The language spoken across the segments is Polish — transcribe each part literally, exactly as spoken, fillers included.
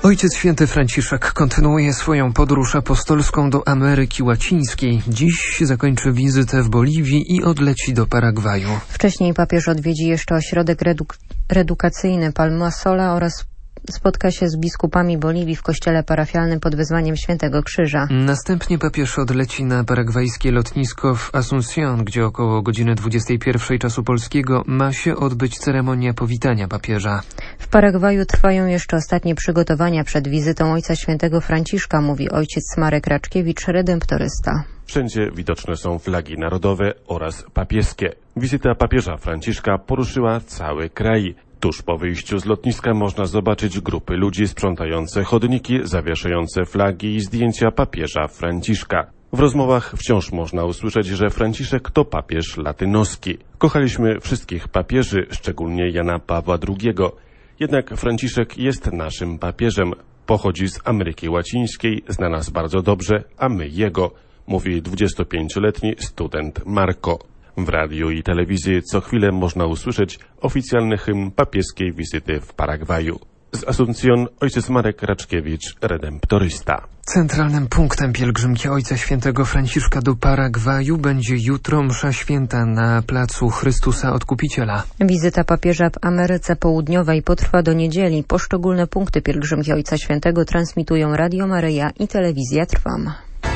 Ojciec Święty Franciszek kontynuuje swoją podróż apostolską do Ameryki Łacińskiej. Dziś zakończy wizytę w Boliwii i odleci do Paragwaju. Wcześniej papież odwiedzi jeszcze ośrodek reduk- redukacyjny Palma Sola oraz spotka się z biskupami Boliwii w kościele parafialnym pod wezwaniem Świętego Krzyża. Następnie papież odleci na paragwajskie lotnisko w Asunción, gdzie około godziny dwudziestej pierwszej czasu polskiego ma się odbyć ceremonia powitania papieża. W Paragwaju trwają jeszcze ostatnie przygotowania przed wizytą Ojca Świętego Franciszka, mówi ojciec Marek Raczkiewicz, redemptorysta. Wszędzie widoczne są flagi narodowe oraz papieskie. Wizyta papieża Franciszka poruszyła cały kraj. Tuż po wyjściu z lotniska można zobaczyć grupy ludzi sprzątające chodniki, zawieszające flagi i zdjęcia papieża Franciszka. W rozmowach wciąż można usłyszeć, że Franciszek to papież latynoski. Kochaliśmy wszystkich papieży, szczególnie Jana Pawła drugiego. Jednak Franciszek jest naszym papieżem. Pochodzi z Ameryki Łacińskiej, zna nas bardzo dobrze, a my jego, mówi dwudziestopięcioletni student Marco. W radiu i telewizji co chwilę można usłyszeć oficjalny hymn papieskiej wizyty w Paragwaju. Z Asunción ojciec Marek Raczkiewicz, redemptorysta. Centralnym punktem pielgrzymki Ojca Świętego Franciszka do Paragwaju będzie jutro msza święta na placu Chrystusa Odkupiciela. Wizyta papieża w Ameryce Południowej potrwa do niedzieli. Poszczególne punkty pielgrzymki Ojca Świętego transmitują Radio Maryja i Telewizja Trwam.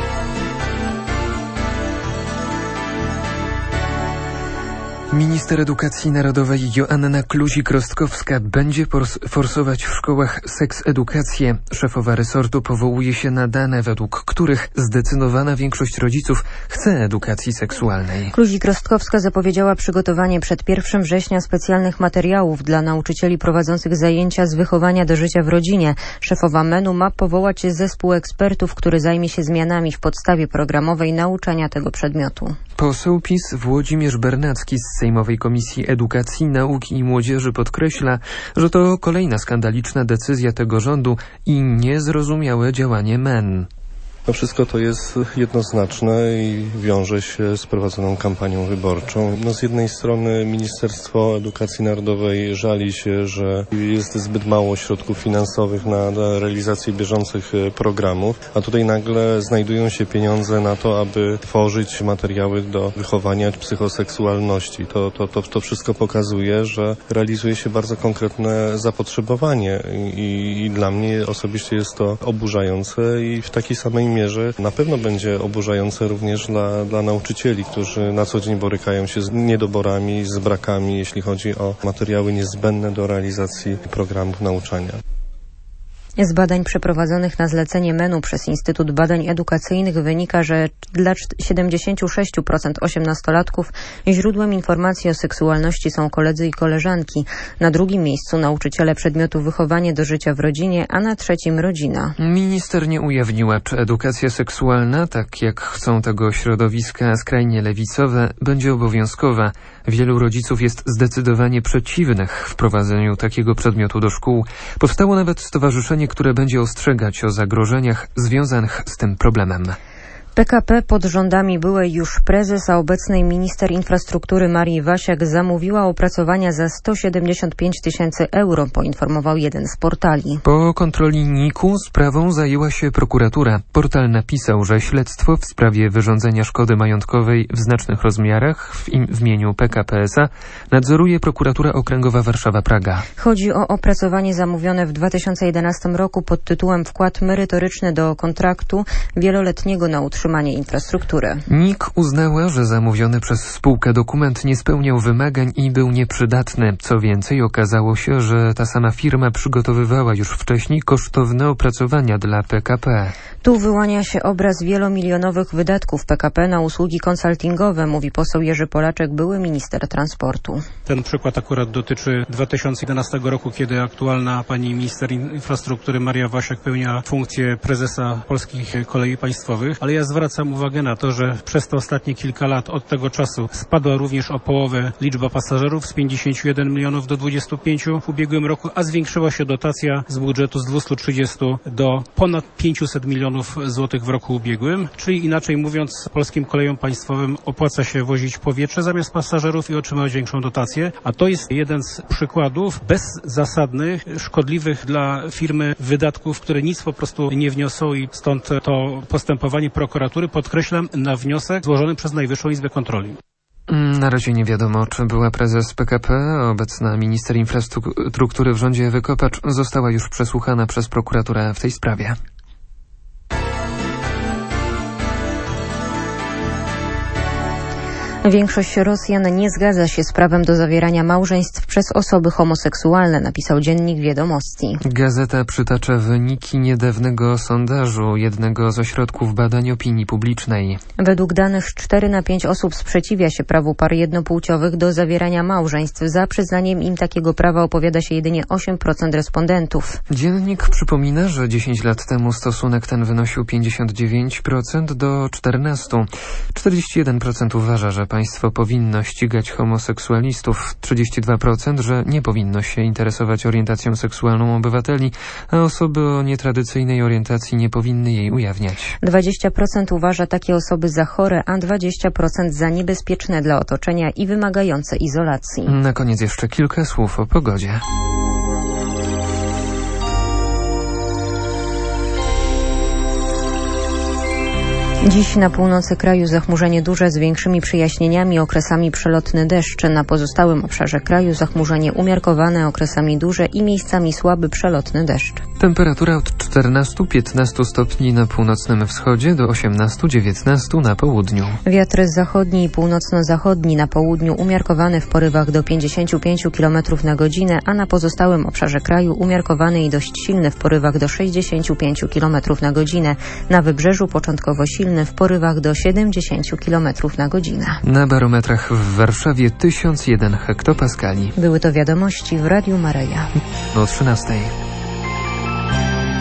Minister Edukacji Narodowej Joanna Kluzik-Rostkowska będzie forsować w szkołach seksedukację. Szefowa resortu powołuje się na dane, według których zdecydowana większość rodziców chce edukacji seksualnej. Kluzik-Rostkowska zapowiedziała przygotowanie przed pierwszego września specjalnych materiałów dla nauczycieli prowadzących zajęcia z wychowania do życia w rodzinie. Szefowa M E N-u ma powołać zespół ekspertów, który zajmie się zmianami w podstawie programowej nauczania tego przedmiotu. Poseł PiS Włodzimierz Bernacki z Sejmowej Komisji Edukacji, Nauki i Młodzieży podkreśla, że to kolejna skandaliczna decyzja tego rządu i niezrozumiałe działanie M E N. To wszystko to jest jednoznaczne i wiąże się z prowadzoną kampanią wyborczą. No z jednej strony Ministerstwo Edukacji Narodowej żali się, że jest zbyt mało środków finansowych na, na realizację bieżących programów, a tutaj nagle znajdują się pieniądze na to, aby tworzyć materiały do wychowania psychoseksualności. To, to, to, to wszystko pokazuje, że realizuje się bardzo konkretne zapotrzebowanie i, i dla mnie osobiście jest to oburzające i w takiej samej mierze na pewno będzie oburzające również dla, dla nauczycieli, którzy na co dzień borykają się z niedoborami, z brakami, jeśli chodzi o materiały niezbędne do realizacji programów nauczania. Z badań przeprowadzonych na zlecenie M E N-u przez Instytut Badań Edukacyjnych wynika, że dla siedemdziesiąt sześć procent osiemnastolatków źródłem informacji o seksualności są koledzy i koleżanki. Na drugim miejscu nauczyciele przedmiotu wychowanie do życia w rodzinie, a na trzecim rodzina. Minister nie ujawniła, czy edukacja seksualna, tak jak chcą tego środowiska skrajnie lewicowe, będzie obowiązkowa. Wielu rodziców jest zdecydowanie przeciwnych wprowadzeniu takiego przedmiotu do szkół. Powstało nawet stowarzyszenie, które będzie ostrzegać o zagrożeniach związanych z tym problemem. P K P pod rządami byłej już prezes, a obecnej minister infrastruktury Marii Wasiak zamówiła opracowania za sto siedemdziesiąt pięć tysięcy euro, poinformował jeden z portali. Po kontroli N I K-u sprawą zajęła się prokuratura. Portal napisał, że śledztwo w sprawie wyrządzenia szkody majątkowej w znacznych rozmiarach w, im, w imieniu P K P S A nadzoruje prokuratura okręgowa Warszawa-Praga. Chodzi o opracowanie zamówione w dwa tysiące jedenastym roku pod tytułem Wkład merytoryczny do kontraktu wieloletniego na utrzymanie infrastruktury. N I K uznała, że zamówiony przez spółkę dokument nie spełniał wymagań i był nieprzydatny. Co więcej, okazało się, że ta sama firma przygotowywała już wcześniej kosztowne opracowania dla P K P. Tu wyłania się obraz wielomilionowych wydatków P K P na usługi konsultingowe, mówi poseł Jerzy Polaczek, były minister transportu. Ten przykład akurat dotyczy dwa tysiące jedenastego roku, kiedy aktualna pani minister infrastruktury Maria Wasiak pełniła funkcję prezesa Polskich Kolei Państwowych, ale ja zwracam zwracam uwagę na to, że przez te ostatnie kilka lat od tego czasu spadła również o połowę liczba pasażerów z pięćdziesięciu jeden milionów do dwudziestu pięciu w ubiegłym roku, a zwiększyła się dotacja z budżetu z dwustu trzydziestu do ponad pięciuset milionów złotych w roku ubiegłym. Czyli inaczej mówiąc, polskim kolejom państwowym opłaca się wozić powietrze zamiast pasażerów i otrzymać większą dotację, a to jest jeden z przykładów bezzasadnych, szkodliwych dla firmy wydatków, które nic po prostu nie wniosą i stąd to postępowanie prokuratury, podkreślam, na wniosek złożony przez Najwyższą Izbę Kontroli. Na razie nie wiadomo, czy była prezes P K P, obecna minister infrastruktury w rządzie Ewy Kopacz została już przesłuchana przez prokuraturę w tej sprawie. Większość Rosjan nie zgadza się z prawem do zawierania małżeństw przez osoby homoseksualne, napisał dziennik Wiadomości. Gazeta przytacza wyniki niedawnego sondażu jednego z ośrodków badań opinii publicznej. Według danych cztery na pięć osób sprzeciwia się prawu par jednopłciowych do zawierania małżeństw. Za przyznaniem im takiego prawa opowiada się jedynie osiem procent respondentów. Dziennik przypomina, że dziesięć lat temu stosunek ten wynosił pięćdziesiąt dziewięć procent do czternastu procent. czterdzieści jeden procent uważa, że państwo powinno ścigać homoseksualistów, trzydzieści dwa procent, że nie powinno się interesować orientacją seksualną obywateli, a osoby o nietradycyjnej orientacji nie powinny jej ujawniać. dwadzieścia procent uważa takie osoby za chore, a dwadzieścia procent za niebezpieczne dla otoczenia i wymagające izolacji. Na koniec jeszcze kilka słów o pogodzie. Dziś na północy kraju zachmurzenie duże z większymi przejaśnieniami, okresami przelotny deszcz. Na pozostałym obszarze kraju zachmurzenie umiarkowane, okresami duże i miejscami słaby przelotny deszcz. Temperatura od czternastu do piętnastu stopni na północnym wschodzie do osiemnastu do dziewiętnastu na południu. Wiatr zachodni i północno-zachodni na południu umiarkowany w porywach do pięćdziesięciu pięciu kilometrów na godzinę, a na pozostałym obszarze kraju umiarkowany i dość silny w porywach do sześćdziesięciu pięciu kilometrów na godzinę. Na wybrzeżu początkowo silny w porywach do siedemdziesięciu kilometrów na godzinę. Na barometrach w Warszawie tysiąc jeden hektopaskali. Były to wiadomości w Radiu Maryja. O trzynastej.